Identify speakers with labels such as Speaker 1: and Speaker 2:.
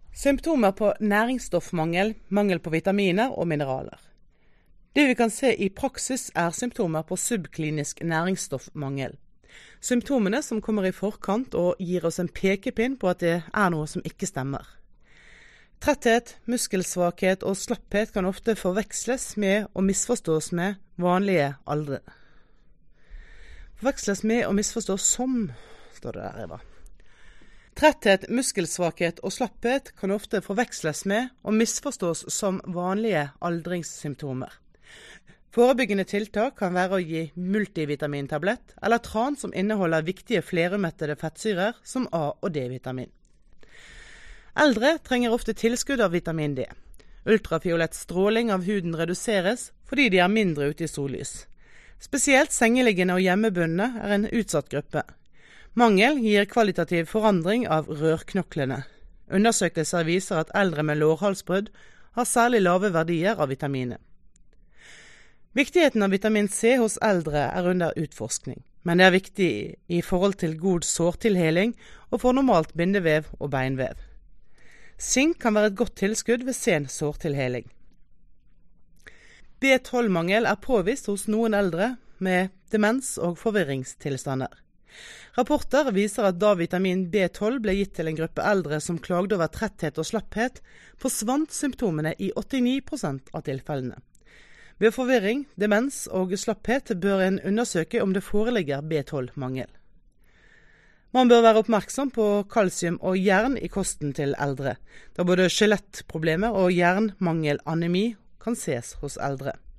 Speaker 1: Symptomer på næringsstoffmangel, mangel på vitaminer og mineraler. Det vi kan se i praksis symptomer på subklinisk næringsstoffmangel. Symptomene som kommer i forkant og gir oss en pekepinn på at det noe som ikke stemmer. Tretthet, muskelsvakhet og slapphet kan ofte forveksles med og misforstås med vanlige aldre. Forveksles med og misforstås som, står det der, Eva. Tretthet, muskelsvakhet og slapphet kan ofte forveksles med og misforstås som vanlige aldringssymptomer. Forebyggende tiltak kan være å gi multivitamintablett eller tran som inneholder viktige flerumettede fettsyrer som A- og D-vitamin. Eldre trenger ofte tilskudd av vitamin D. Ultrafiolett stråling av huden reduseres fordi de mindre ute i sollys. Spesielt sengeliggende og hjemmebundne en utsatt gruppe. Mangel gir kvalitativ forandring av rørknoklene. Undersøkelser viser at eldre med lårhalsbrudd har særlig lave verdier av vitaminet. Viktigheten av vitamin C hos eldre under utforskning, men det viktig i forhold til god sårtilheling og for normalt bindevev og beinvev. Sink kan være et godt tilskudd ved sen sårtilheling. B12-mangel påvist hos noen eldre med demens og forvirringstilstander. Rapporter viser at da vitamin B12 ble gitt til en gruppe eldre som klagde over tretthet og slapphet, forsvant symptomene i 89% av tilfellene. Ved forvirring, demens og slapphet bør en undersøke om det foreligger B12-mangel. Man bør være oppmerksom på kalsium og jern i kosten til eldre, da både skjelettproblemer og jernmangel-anemi kan ses hos eldre.